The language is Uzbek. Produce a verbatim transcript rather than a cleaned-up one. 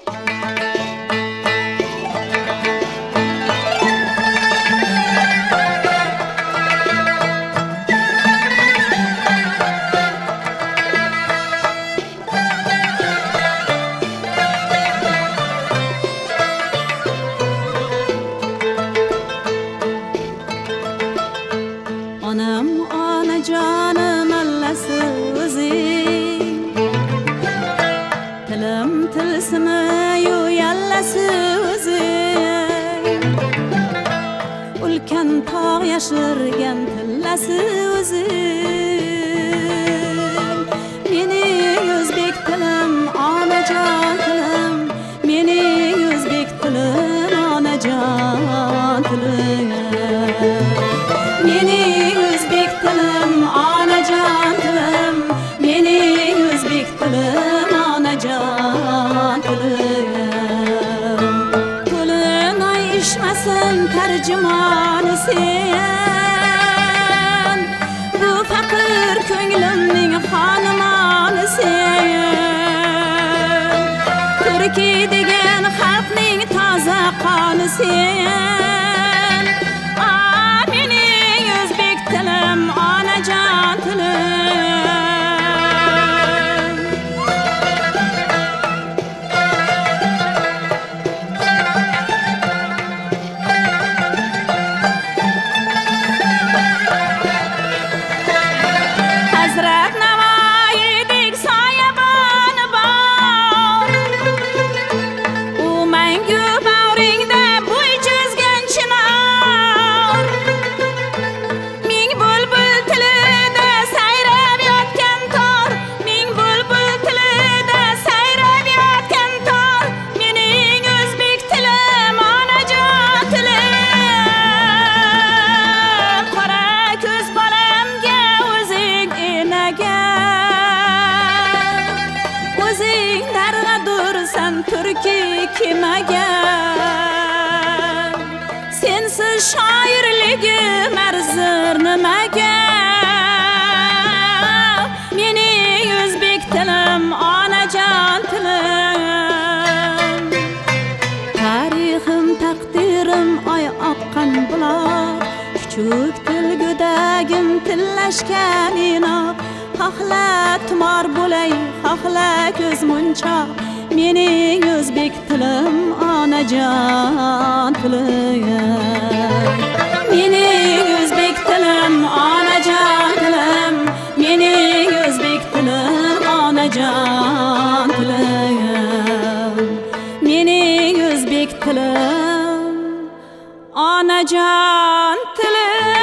Anam, ana canım allası o'zing, tilim tilsimi yu yallasi o'zing, ulkan tog' yashirgan tillasi o'zing. Mening o'zbek tilim, onajon tilim, mening o'zbek tilim, onajon tilim. Mening o'zbek tilim, onajon tilim, mening o'zbek tilim, onajon tilim. To'lin ayishmasin tarjimoni sen, bu faqir ko'nglimning xonimoni sen. Turkiy degan xalqning toza qoni sen. Onajon tilim. Hazrat Navoiydek soyaboni bor, u mangu bag'ringda bo'y cho'zgan chinor. Ming bulbul tilida sayrab yotgan tor, ming bulbul tilida sayrab yotgan tor. Mening o'zbek tilim, onajon tilim. Qora ko'z bolamga o'zing enaga, o'zing darg'adursan turkiy kemaga. Sensiz shoirligim arzir nimaga? Mening o'zbek tilim, onajon tilim. Tarixim, taqdirim oy oqqan buloq, kuchuk tilgudagim tillashgan inoq. Xohla tumor bo'lay, xohla ko'z munchoq, mening o'zbek tilim, onajon tilim. Mening o'zbek tilim, onajon tilim, mening o'zbek tilim, onajon tilim. Mening o'zbek tilim, onajon tilim.